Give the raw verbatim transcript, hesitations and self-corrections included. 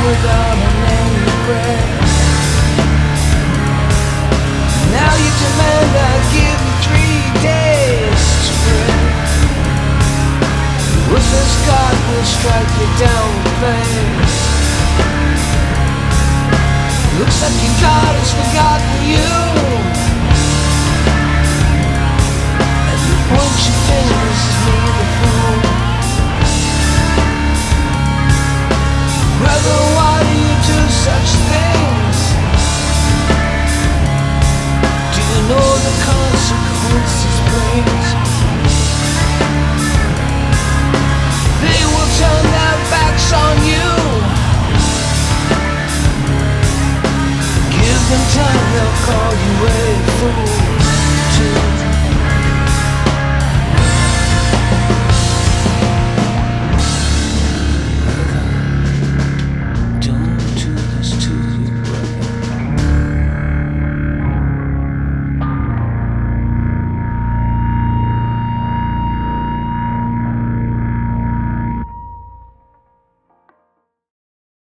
without a name to pray. Now you demand I give you three days to pray. The ruthless God will strike you down with pain. Looks like your God has forgotten you, and you point your fingers at me, the fool. Brother, why do you do such things? Do you know the consequences brings? They will turn their backs on you. Give them time, they'll call you a fool.